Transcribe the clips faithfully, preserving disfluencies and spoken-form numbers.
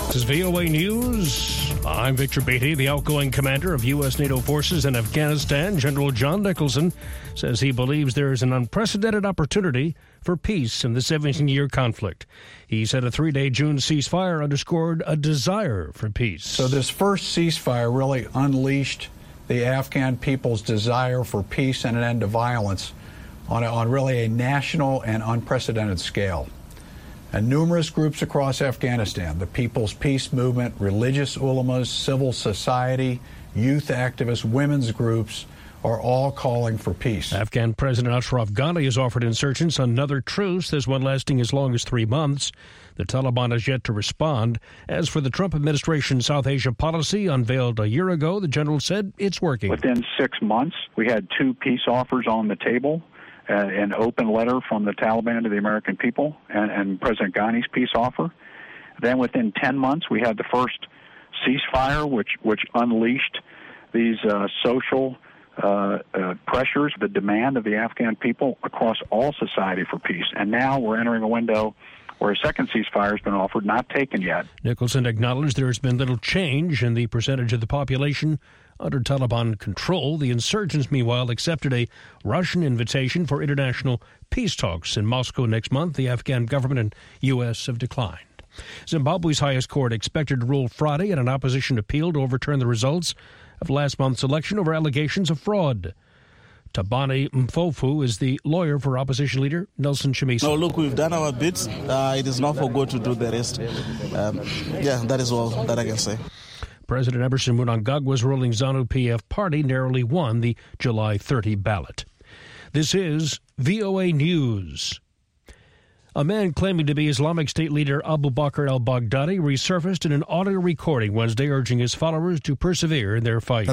This is V O A News. I'm Victor Beatty. The outgoing commander of U S NATO forces in Afghanistan, General John Nicholson, says he believes there is an unprecedented opportunity for peace in the seventeen-year conflict. He said a three-day June ceasefire underscored a desire for peace. So this first ceasefire really unleashed the Afghan people's desire for peace and an end to violence on, a, on really a national and unprecedented scale. And numerous groups across Afghanistan, the People's Peace Movement, religious ulamas, civil society, youth activists, women's groups, are all calling for peace. Afghan President Ashraf Ghani has offered insurgents another truce, this one lasting as long as three months. The Taliban has yet to respond. As for the Trump administration's South Asia policy unveiled a year ago, the general said it's working. Within six months, we had two peace offers on the table. Uh, an open letter from the Taliban to the American people and, and President Ghani's peace offer. Then within ten months, we had the first ceasefire, which, which unleashed these uh, social uh, uh, pressures, the demand of the Afghan people across all society for peace. And now we're entering a window where a second ceasefire has been offered, not taken yet. Nicholson acknowledged there has been little change in the percentage of the population under Taliban control. The insurgents, meanwhile, accepted a Russian invitation for international peace talks in Moscow next month. The Afghan government and U S have declined. Zimbabwe's highest court expected to rule Friday in an opposition appeal to overturn the results of last month's election over allegations of fraud. Tabani Mpofu is the lawyer for opposition leader Nelson Chamisa. No, look, we've done our bit. Uh, it is not for God to do the rest. Um, yeah, that is all that I can say. President Emerson Mnangagwa's ruling ZANU-P F party narrowly won the July thirtieth ballot. This is V O A News. A man claiming to be Islamic State leader Abu Bakr al-Baghdadi resurfaced in an audio recording Wednesday urging his followers to persevere in their fight.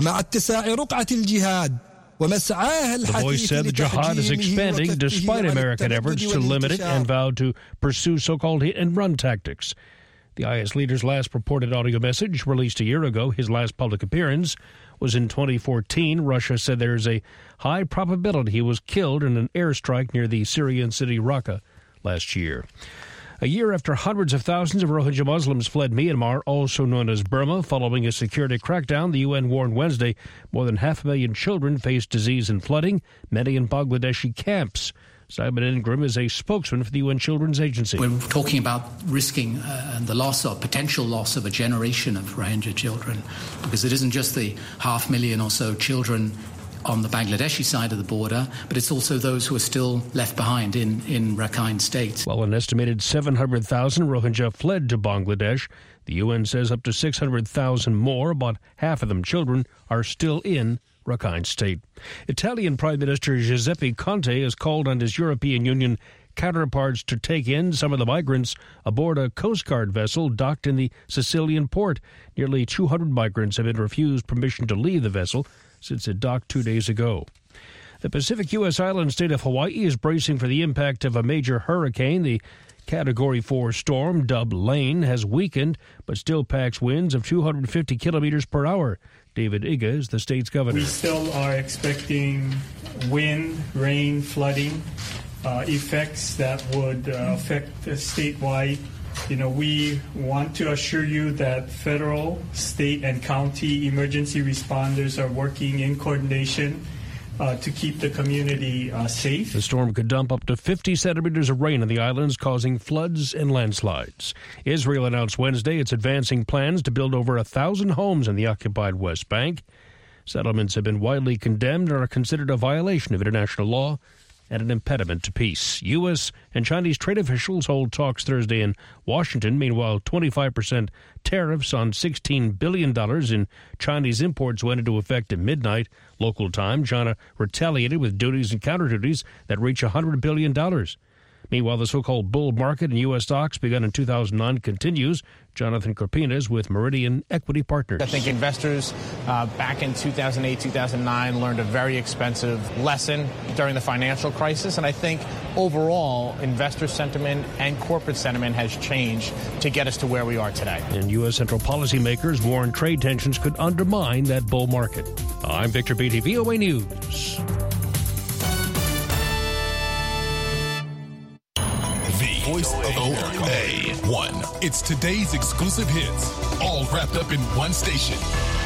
The voice said the jihad is expanding despite American efforts to limit it and vowed to pursue so-called hit-and-run tactics. The I S leader's last purported audio message, released a year ago, his last public appearance, was in twenty fourteen. Russia said there is a high probability he was killed in an airstrike near the Syrian city Raqqa last year. A year after hundreds of thousands of Rohingya Muslims fled Myanmar, also known as Burma, following a security crackdown, the U N warned Wednesday more than half a million children face disease and flooding, many in Bangladeshi camps. Simon Ingram is a spokesman for the U N Children's Agency. We're talking about risking uh, the loss or potential loss of a generation of Rohingya children, because it isn't just the half million or so children on the Bangladeshi side of the border, but it's also those who are still left behind in, in Rakhine State. While an estimated seven hundred thousand Rohingya fled to Bangladesh, the U N says up to six hundred thousand more, about half of them children, are still in Rakhine State. Italian Prime Minister Giuseppe Conte has called on his European Union counterparts to take in some of the migrants aboard a Coast Guard vessel docked in the Sicilian port. Nearly two hundred migrants have been refused permission to leave the vessel since it docked two days ago. The Pacific U S island state of Hawaii is bracing for the impact of a major hurricane. The Category four storm, dubbed Lane, has weakened, but still packs winds of two hundred fifty kilometers per hour. David Iga is the state's governor. We still are expecting wind, rain, flooding uh, effects that would uh, affect uh, statewide. You know, we want to assure you that federal, state, and county emergency responders are working in coordination Uh, to keep the community uh, safe. The storm could dump up to fifty centimeters of rain on the islands, causing floods and landslides. Israel announced Wednesday its advancing plans to build over a thousand homes in the occupied West Bank. Settlements have been widely condemned and are considered a violation of international law and an impediment to peace. U S and Chinese trade officials hold talks Thursday in Washington. Meanwhile, twenty-five percent tariffs on sixteen billion dollars in Chinese imports went into effect at midnight local time. China retaliated with duties and counter-duties that reach one hundred billion dollars. Meanwhile, the so-called bull market in U S stocks begun in two thousand nine continues. Jonathan Corpines with Meridian Equity Partners. I think investors uh, back in two thousand eight, two thousand nine learned a very expensive lesson during the financial crisis. And I think overall, investor sentiment and corporate sentiment has changed to get us to where we are today. And U S central policymakers warn trade tensions could undermine that bull market. I'm Victor Beatty, V O A News. Voice of O A. One. It's today's exclusive hits, all wrapped up in one station.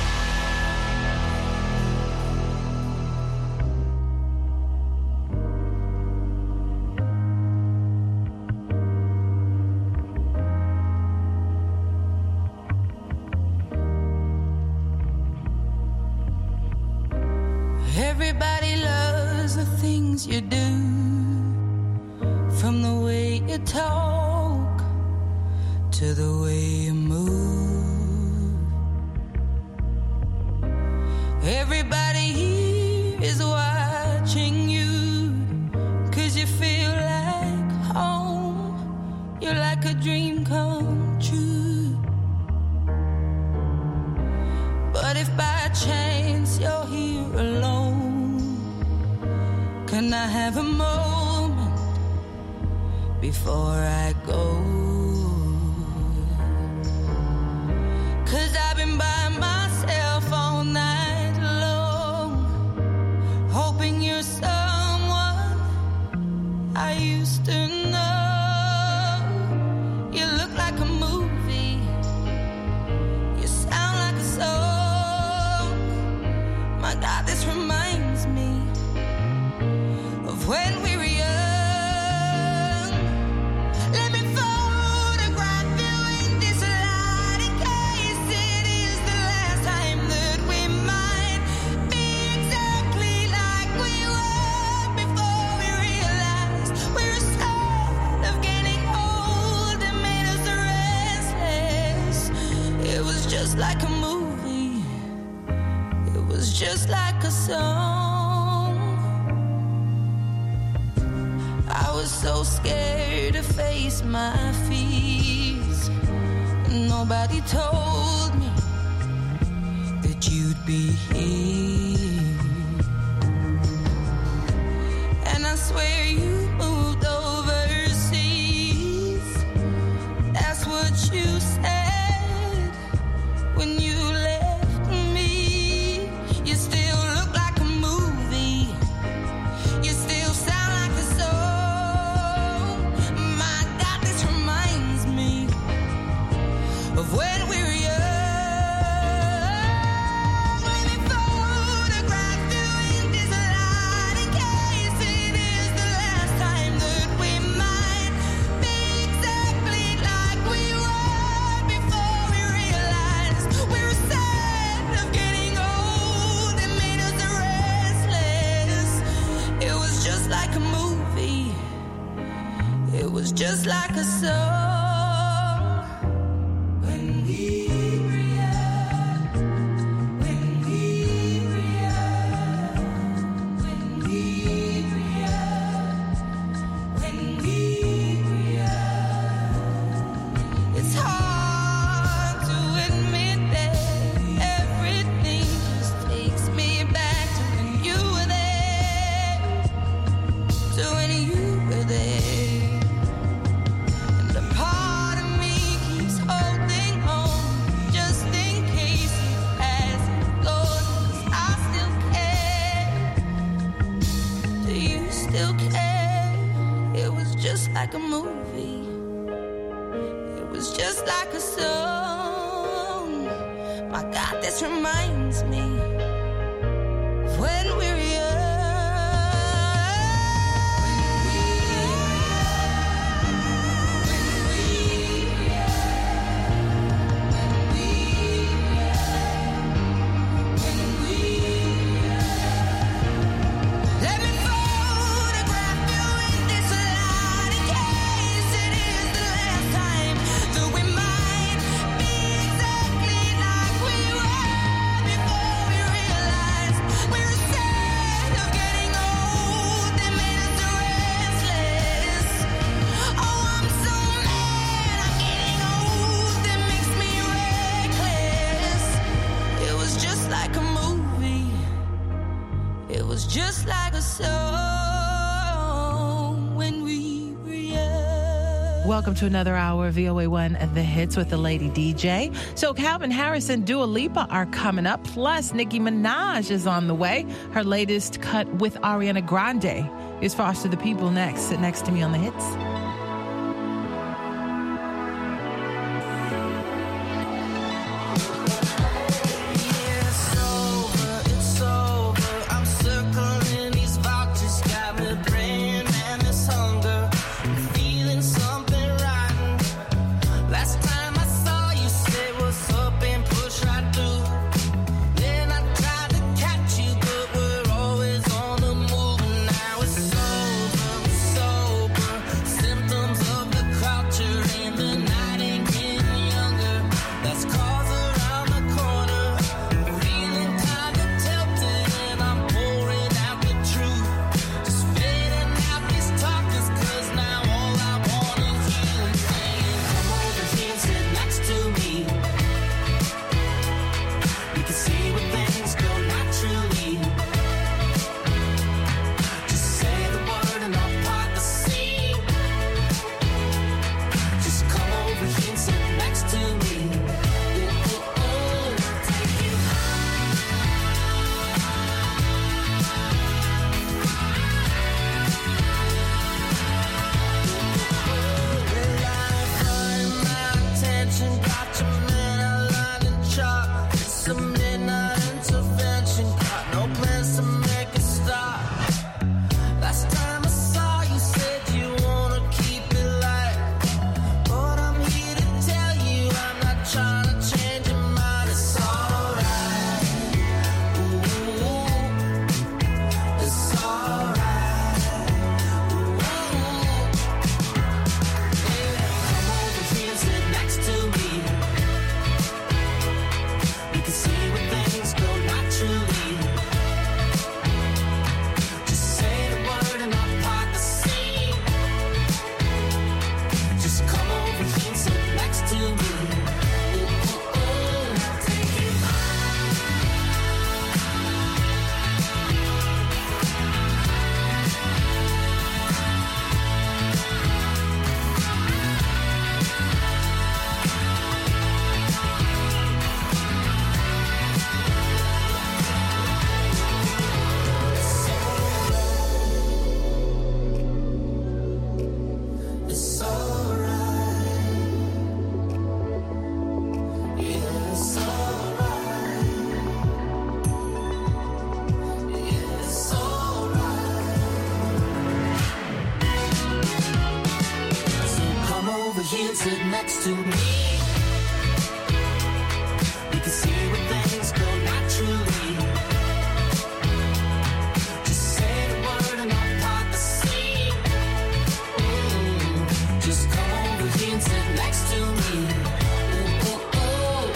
Everybody loves the things you do, from the way you talk to the way you move. Everybody here is watching you, 'cause you feel like home. You're like a dream come true. But if by chance you're here alone, can I have a moment before I go? 'Cause I've been by myself all night long, hoping you're someone I used to know. You look like a movie, you sound like a song. My God, this reminds me of when we were young. Let me photograph you in this light, in case it is the last time that we might be exactly like we were before we realized we were scared of getting old. It made us restless. It was just like a movie, it was just like a song. I was so scared to face my fears. Nobody told me that you'd be here. And I swear you moved overseas. That's what you said when you left me. You still look like a movie, you still sound like a song. My God, this reminds me of when we were young. Let me photograph you in this light, in case it is the last time that we might be exactly like we were before we realized we were sad of getting old. It made us restless. It was just like a movie, it was just like a song. When we were young, when we were young, when we were young, when we were young. It's hard to admit that everything just takes me back to when you were there, to when you were there. And a part of me keeps holding on, just in case as it goes, 'cause I still care. Do you still care? It was just like a movie, it was just like a song. My God, this reminds me of when we were young. Let me photograph you in this light, in case it is the last time that we might be exactly like we were before we realized we were sad of getting old. It made us restless. Oh, I'm so mad I'm getting old. It makes me reckless. It was just like a movie, it was just like a song when we were young. Welcome to another hour of V O A one The Hits with the Lady D J. So Calvin Harris and Dua Lipa are coming up. Plus, Nicki Minaj is on the way. Her latest cut with Ariana Grande is Foster the People next. Sit next to me on The Hits. sit next to me. We can see where things go naturally. Just say the word and I'll part the sea. Ooh, just come over here and sit next to me. Ooh, ooh, ooh.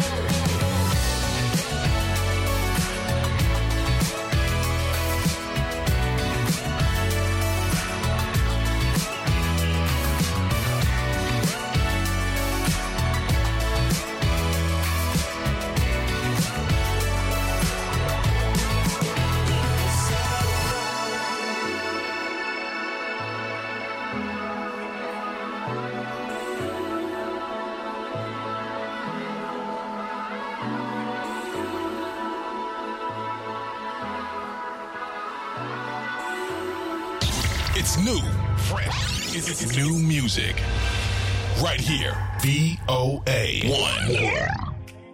It's new, fresh. It's, it's new music. Right here. V O A one.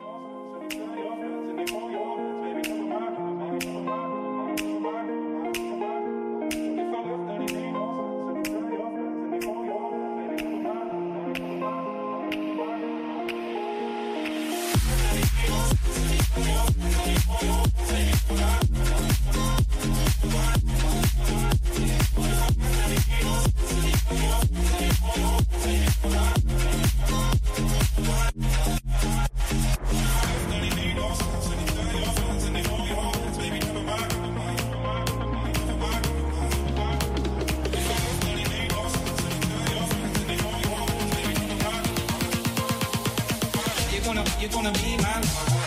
You're gonna be my lover.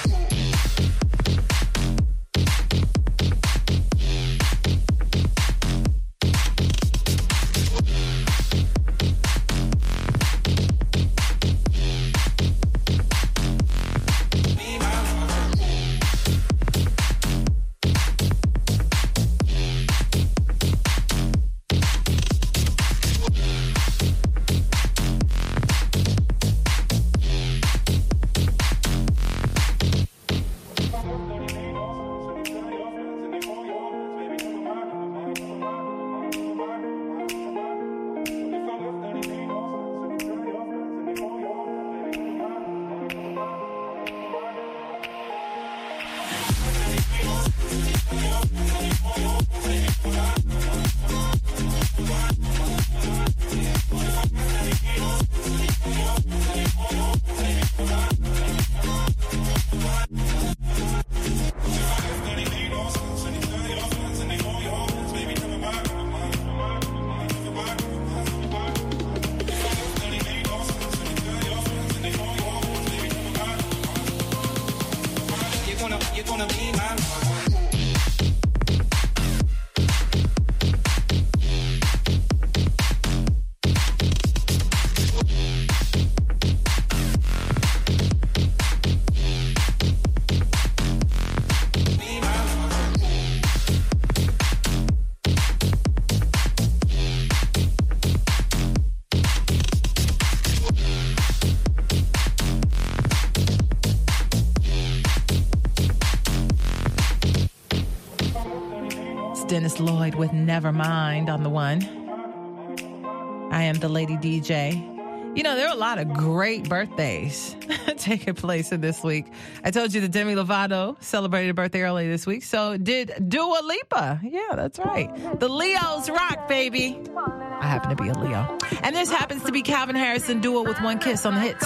You're gonna be my lover. Dennis Lloyd with Nevermind on the one. I am the Lady D J. You know, there are a lot of great birthdays taking place in this week. I told you that Demi Lovato celebrated a birthday early this week. So did Dua Lipa. Yeah, that's right. The Leos rock, baby. I happen to be a Leo. And this happens to be Calvin Harris and Dua with One Kiss on the hits.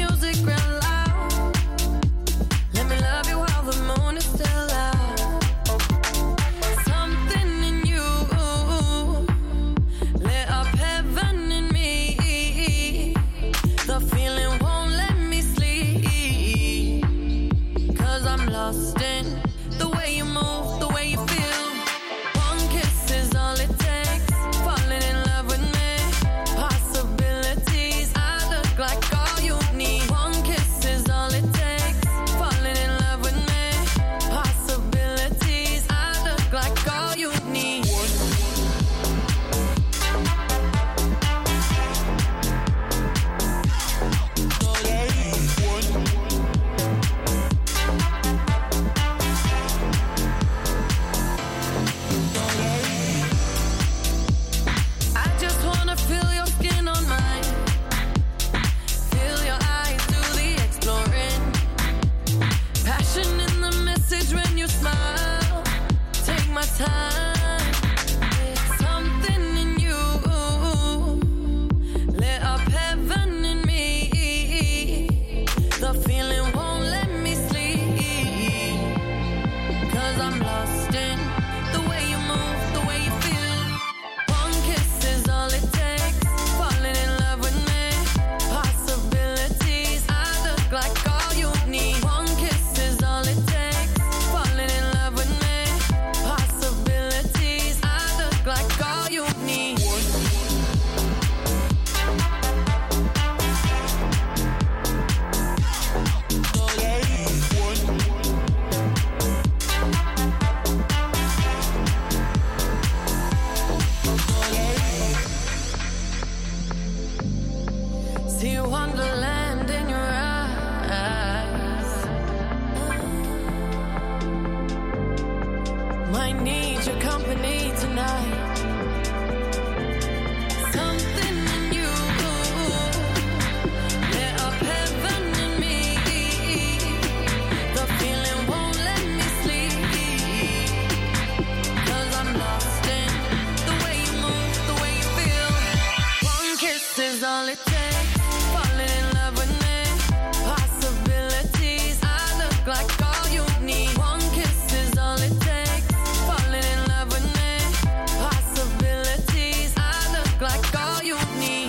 Let me love you while the moon is still out. time. There's something in you. Lit up heaven in me. The feeling won't let me sleep. Cause I'm lost in the way you move, the way you feel. One kiss is all it takes. Falling in love with me. Possibilities. I look like all you need. One kiss is all it takes. Falling in love with me. Possibilities. I look like all you need. See wonderland in your eyes. Might need your company tonight. Something in you. Lit up heaven in me. The feeling won't let me sleep. Cause I'm lost in the way you move, the way you feel. One kiss is all it takes. Falling in love with me. Possibilities. I look like all you need. One kiss is all it takes. Falling in love with me. Possibilities. I look like all you need.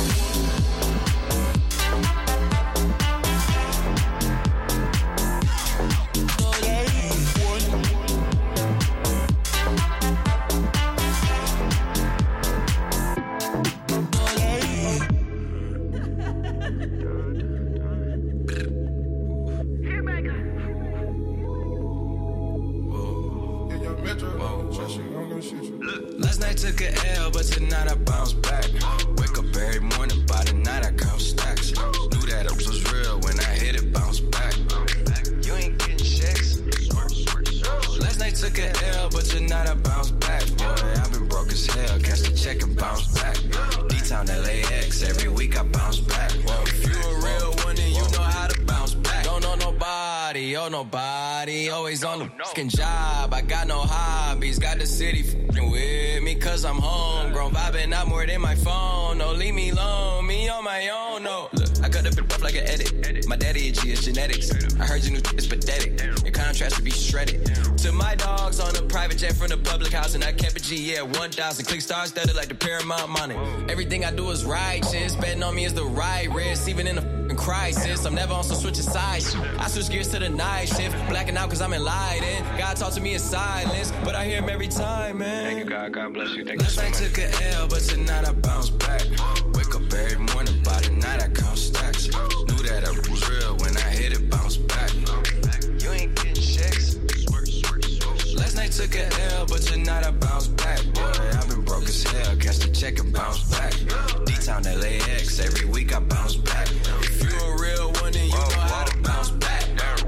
Last night took a L, but tonight I bounce back. Wake up every morning, by the night I count stacks. Knew that it was real when I hit it, bounce back. You ain't getting checks. Last night took a L, but tonight I bounce back. Boy, I've been broke as hell, catch the check and bounce back. D-Town L A X, every week I bounce back. Well, if you a real one, then you know how to bounce back. Don't know nobody, oh nobody, always on the fucking job. I got no hobbies, got the city fucking with me cause I'm homegrown. Vibing out more than my phone, no leave me alone, me on my own, no. Look, I cut up it up like an edit. My daddy a G is genetics. I heard your new is pathetic. Your contrast should be shredded. To my dogs on a private jet from the public house and I kept a G, yeah, one thousand. Click stars studded like the Paramount money. Everything I do is righteous, betting on me is the right risk, even in a fucking crisis. I'm never on some switching sides. I switch gears to the night shift, blacking out cause I'm enlightened. God talk to me in silence, but I hear him every time, man. Thank you, God. God bless you. Thank you so much. Last night took a L, but tonight I bounce back. Wake up every morning, by the night I count stacks. Knew that it was real when I hit it, bounce back. You ain't getting checks. Last night took a L, but tonight I bounce back. Boy, I've been broke as hell, catch the check and bounce back. D-Town L A X, every week I bounce back. If you a real one, then you know how to bounce back.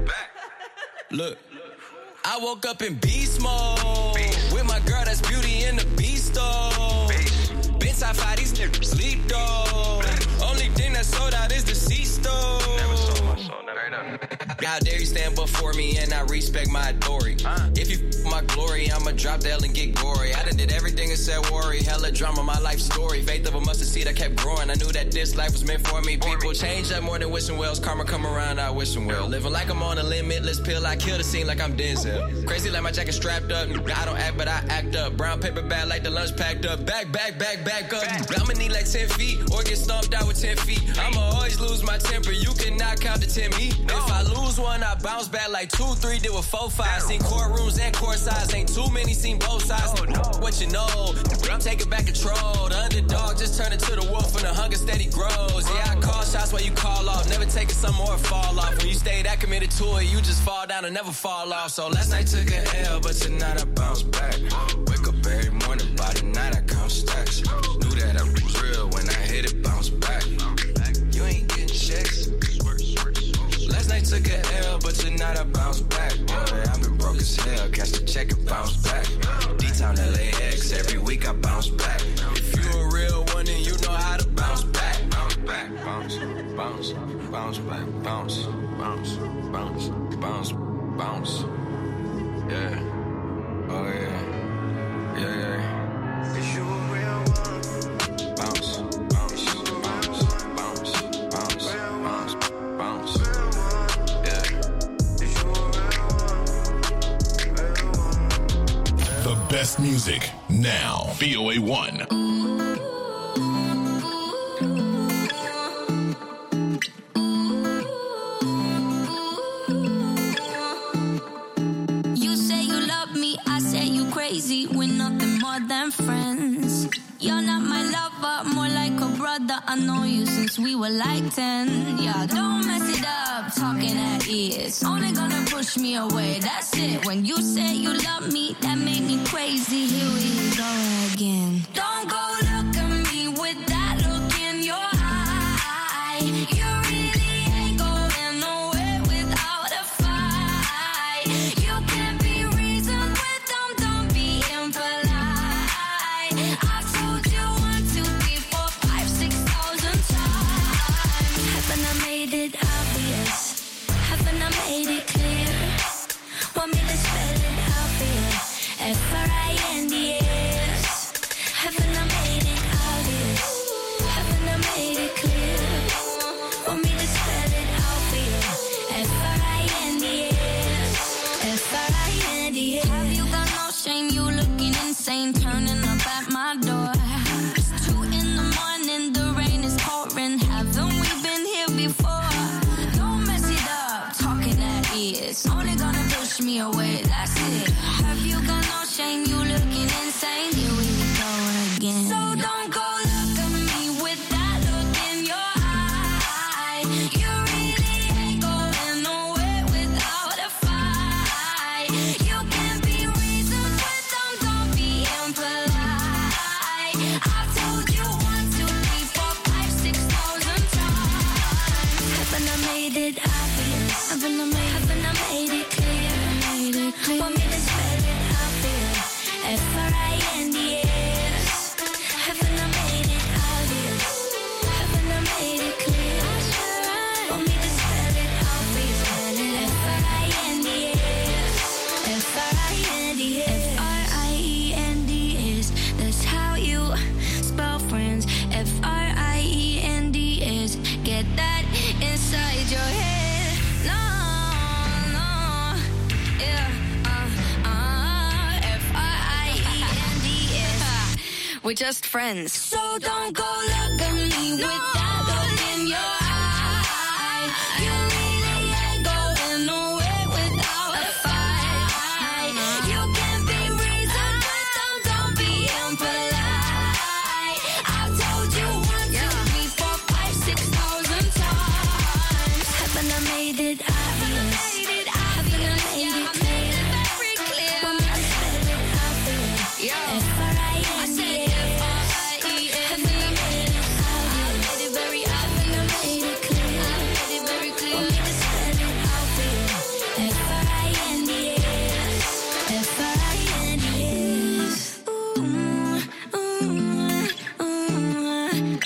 Look, I woke up in beast mode with my girl that's Beauty in the Beast though. Been top five, these niggas sleep though. Only thing that sold out is the seats though. Never sold my soul, never done. How dare you stand before me and I respect my authority. uh. If you f my glory, I'ma drop the L and get gory. I done did everything except worry. Hella drama, my life story. Faith of a mustard seed, I kept growing. I knew that this life was meant for me. People change up more than wishing wells. Karma come around, I wish them well. Living like I'm on a limitless pill. I kill the scene like I'm Denzel. Crazy like my jacket strapped up. I don't act, but I act up. Brown paper bag like the lunch packed up. Back, back, back, back up. I'ma need like ten feet or get stomped out with ten feet. I'ma always lose my temper. You cannot count to ten me. If I lose one, I bounce back like two, three, did with four, five. Seen courtrooms and court sides. Ain't too many, seen both sides. What you know, I'm taking back control. The underdog just turned into the wolf and the hunger steady grows. Yeah, I call shots while you call off. Never taking some more fall off. When you stay that committed to it, you just fall down and never fall off. So last night took an L, but tonight I bounce back. Wake up every morning, by the night I count stacks. Knew that I was real when I hit it, bounce back. You ain't getting checks. Last night took an L, but tonight I bounce back. Boy, I've been broke as hell, catch the check and bounce back. D-Town L A X, every week I bounce back. If you a real one, then you know how to bounce back. Bounce back, bounce, bounce, bounce back, bounce, bounce, bounce, bounce, bounce. Yeah, oh yeah. best music now. V O A one. You say you love me, I say you crazy. We're nothing more than friends. You're not my lover, more like a brother. I know you since we were like ten. Yeah, don't mess it up, talking at ears. Only gonna push me away, that's it. When you say you love me, that made me crazy. Here we go again. Don't go look at me with that look in your eye. You really ain't going nowhere without a fight. You can't be reasoned with them, don't be impolite. I told you one, two, three, four, five, six thousand times. Haven't I made it obvious? Haven't I made it clear? Want me to spell it out for you? F R I N D S. Haven't I made it obvious? Haven't I made it clear? Want me to spell it out for you? F R I N D S. F R I N D S. Have you got no shame? You looking insane, turning up at my door. It's two in the morning, the rain is pouring. Haven't we been here before? Don't mess it up, talking at ears. Only gonna push me away, that's it. Have you got no shame? You looking insane. Here we go again. So don't go look at me with that look in your eye. You really ain't going nowhere without a fight. You can't be reasoned with them, don't be impolite. I told you one, two, three, four, five, six thousand times. Haven't I made it obvious? Haven't I made, haven't I made it clear? Made it clear. Want me to spell it out for you? F R I N D S. Haven't I made it obvious? Haven't I made it clear? Want me to spell it out for you? F R I N D S. F R I N D S. F R I E N D S. That's how you spell friends. F R I E N D S. Get that inside your head. No, no, yeah, uh, uh, F R I E N D S. We're just friends. So don't go look at me with that look in your eye. You really ain't going nowhere without a fight. You can't be reasoned with them, don't be impolite. I told you one, two, three, four, five, six thousand times. Haven't I made it obvious? Haven't I made it clear? Want me to spell it out for you? F R I N D S. Haven't I made it obvious? Haven't I made it clear? Want me to spell it out for you? F R I N D S. F R I N D S. Ooh, ooh, ooh, ooh,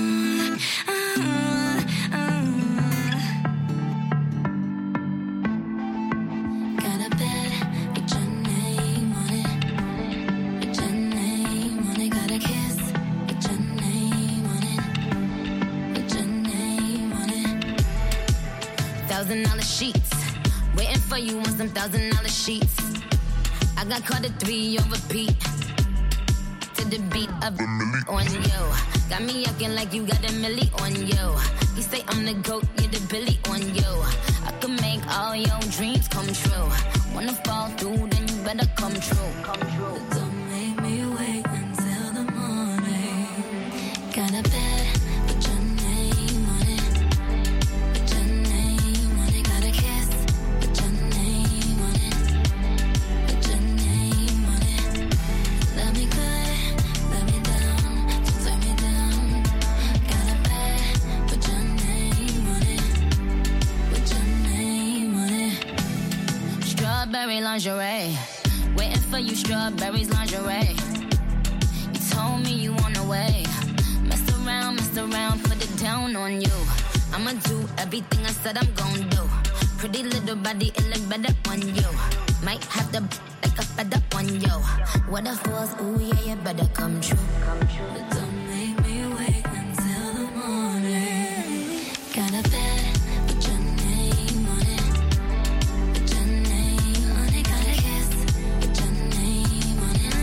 got a bed, get your name on it. Get your name on it. Got a kiss, get your name on it. Get your name on it. Thousand dollar sheets, waiting for you on some thousand dollar sheets. I got caught at three on repeat. To the beat of a milli on you. Got me acting like you got a milli on you. You say I'm the goat, you're the Billy on you. I can make all your dreams come true. Wanna fall through, then you better come true. Come true. Don't make me wait until the morning. Got a bed, put your name on it. Put your name on it. Got a kiss, put your name on it. Put your name on it. Love me good, let me down, don't turn me down. Got a bed, put your name on it. Put your name on it. Strawberry lingerie, waiting for you, strawberries lingerie. You told me you on the way. Mess around, mess around, put it down on you. I'ma do everything I said I'm gon' do. Pretty little body, it look better on you. Might have to like a feather on you. What if it was, ooh yeah, you better come true. Come true. But don't make me wait until the morning. Got a bed, put your name on it. Put your name on it. Got a kiss, put your name on it.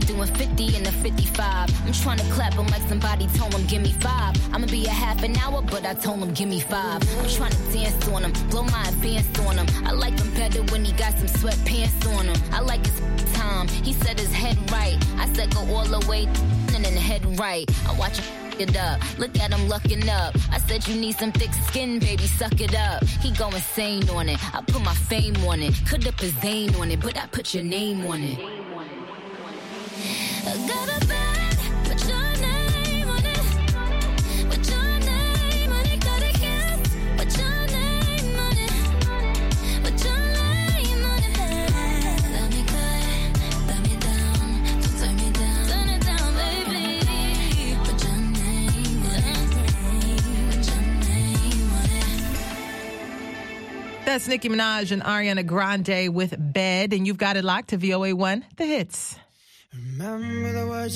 doing fifty and a fifty-five. I'm trying to clap him like somebody told him, give me five. I'ma be a half an hour, but I told him, give me five. I'm trying to dance on him, blow my advance on him. I like him better when he got some sweatpants on him. I like his time, he said his head right. I said go all the way and then head right. I watch him it up, look at him looking up. I said you need some thick skin, baby, suck it up. He go insane on it, I put my fame on it. Could have put Zane on it, but I put your name on it. I got a bag, put your name on it. Put your name on it, got a kiss. Put your name on it. Put your name on it. Let me cut, let me down, don't turn me down. Turn it down, baby. Put your name on it. Put your name on it. That's Nicki Minaj and Ariana Grande with Bed, and you've got it locked to V O A one, The Hits. Remember the words